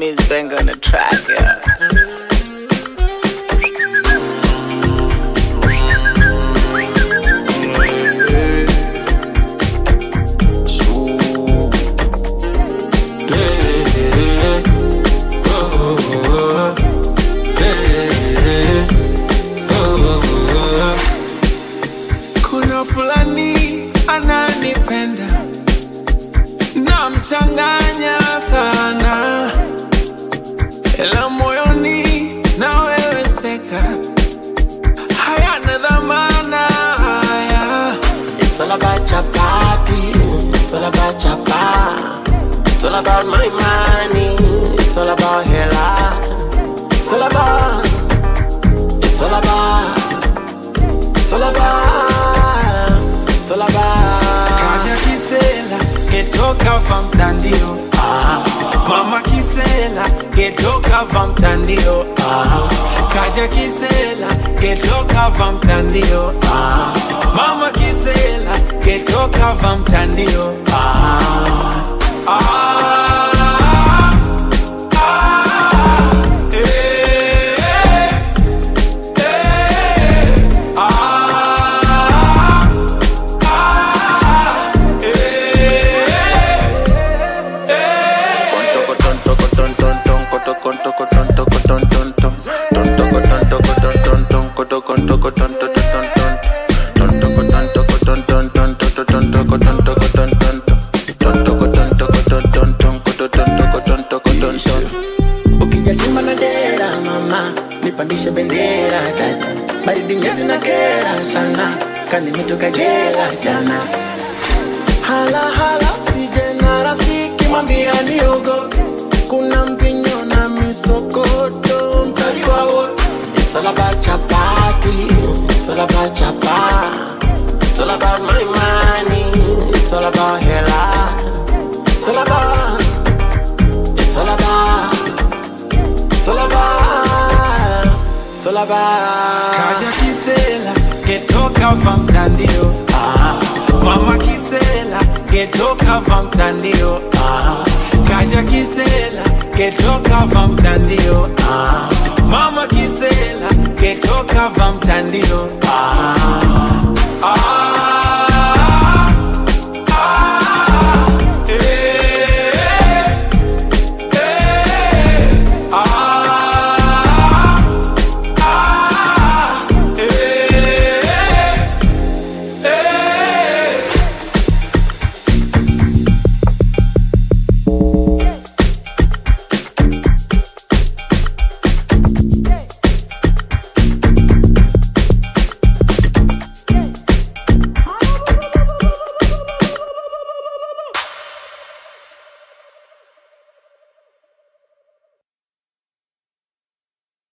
Wiz bang on the track, yeah. Kuna fulani ananipenda na mchanganya sana, ela moyoni na wewe seka hayana dhamana haya. It's all about your party, it's all about your bar, it's all about my money, it's all about hella, it's all about, it's all about, it's all about, it's all about. Kaja Kisela ketoka vamtandio, Mama Kisela ketoka vamtandio, Kaja Kisela ketoka vamtandio, Mama Kisela ketoka vamtandio. Ukijatima na dera mama, nipandishe bendera tata, baridi nyezi na kera sana, kani mitoka jela jana. Hala hala usije na rafiki mwambia niogope, kuna mvinyo na misokoto mtaliwa wote. It's all about your party, it's all about your bar, it's all about my money, it's all about hella, it's all about, it's all about, it's all about, it's all about. Kaja Kisela ketoka vamtandio, Mama Kisela ketoka vamtandio, Kaja Kisela ketoka vamtandio.